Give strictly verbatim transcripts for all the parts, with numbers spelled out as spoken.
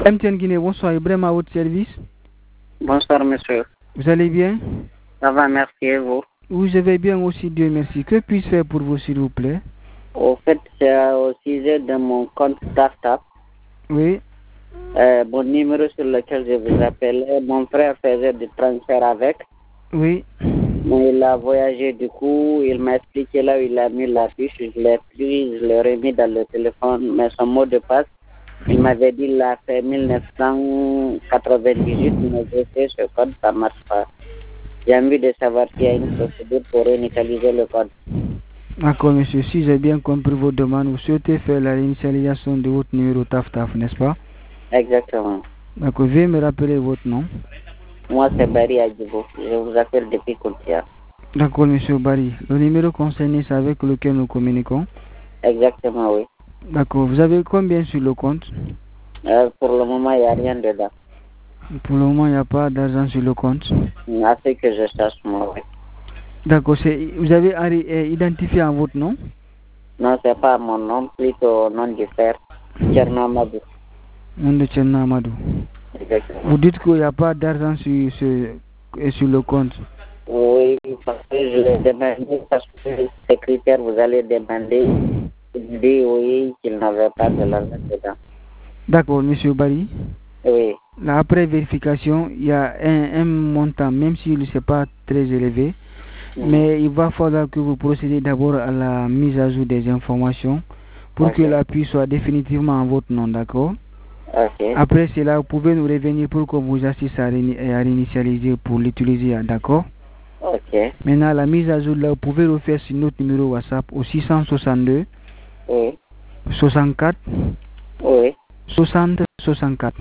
M T N Guinée, bonsoir, Ibrahim à votre service. Bonsoir, monsieur. Vous allez bien? Ça va, merci, et vous? Oui, je vais bien aussi, Dieu merci. Que puis-je faire pour vous, s'il vous plaît? Au fait, c'est au sujet de mon compte TAFTAP. Oui. Euh, mon numéro sur lequel je vous appelais, mon frère faisait du transfert avec. Oui. Mais il a voyagé, du coup, il m'a expliqué là où il a mis la fiche. Je l'ai pris, je l'ai remis dans le téléphone, mais son mot de passe, il m'avait dit il a fait mille neuf cent quatre-vingt-dix-huit, mais je sais ce code, ça ne marche pas. J'ai envie de savoir s'il y a une procédure pour réinitialiser le code. D'accord, monsieur. Si j'ai bien compris vos demandes, vous souhaitez faire la réinitialisation de votre numéro TAFTAF, n'est-ce pas? Exactement. D'accord. Veuillez me rappeler votre nom. Moi, c'est Barry Adjibo. Je vous appelle depuis Koultia. D'accord, monsieur Barry. Le numéro concerné, c'est avec lequel nous communiquons? Exactement, oui. D'accord. Vous avez combien sur le compte? Euh, pour le moment, il n'y a rien dedans. Pour le moment, il n'y a pas d'argent sur le compte. À ce que je cherche, moi, oui. D'accord. Vous avez identifié en votre nom? Non, c'est pas mon nom, plutôt nom du frère, Tcherno Amadou. Nom de Tcherno Amadou. Exactement. Vous dites qu'il n'y a pas d'argent sur, sur, sur le compte? Oui, parce que je l'ai demandé, parce que ces critères, vous allez demander, il dit oui, qu'il n'avait pas de l'argent dedans. D'accord, monsieur Barry. Oui. Là, après vérification, il y a un, un montant, même s'il ne est pas très élevé, mmh. mais il va falloir que vous procédez d'abord à la mise à jour des informations pour okay. que l'appui soit définitivement en votre nom, d'accord? Okay. Après cela, vous pouvez nous revenir pour qu'on vous assiste à, réni à réinitialiser pour l'utiliser, d'accord? Ok. Maintenant, la mise à jour, là, vous pouvez le faire sur notre numéro WhatsApp au six cent soixante-deux, oui. soixante-quatre, oui. soixante, soixante-quatre.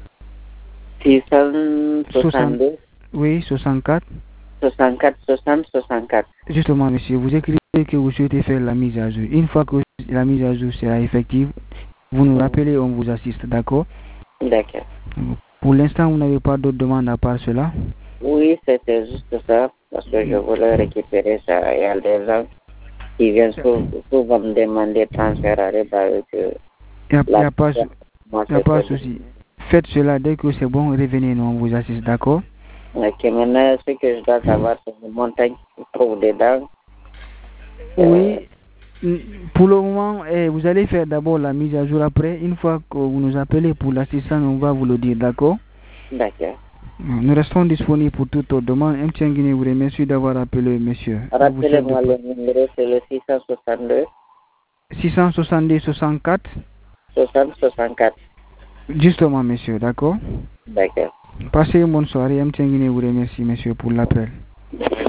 six cent soixante-deux. Oui, soixante-quatre. soixante-quatre, soixante, soixante-quatre. Justement, monsieur, vous écrivez que vous souhaitez faire la mise à jour. Une fois que la mise à jour sera effective, vous nous rappelez, on vous assiste, d'accord? D'accord. Pour l'instant, vous n'avez pas d'autres demandes à part cela? Oui, c'était juste ça, parce que je voulais récupérer ça. Il y a des gens qui viennent souvent me demander de transférer par eux que... Il n'y a, a pas de souci. Faites cela dès que c'est bon, revenez, nous on vous assiste, d'accord? Ok, maintenant, ce que je dois savoir, c'est le montant qui se trouve dedans. Oui, euh... pour le moment, eh, vous allez faire d'abord la mise à jour après. Une fois que vous nous appelez pour l'assistance, on va vous le dire, d'accord? D'accord. Nous restons disponibles pour toute autre demande. M T N Guinée vous remercie d'avoir appelé, monsieur. Rappelez-moi le numéro, c'est le six cent soixante-deux. six cent soixante-deux, soixante-quatre. soixante, soixante-quatre. Justement, monsieur, d'accord? D'accord. Passez une bonne soirée. M T N Guinée vous remercie, monsieur, pour l'appel.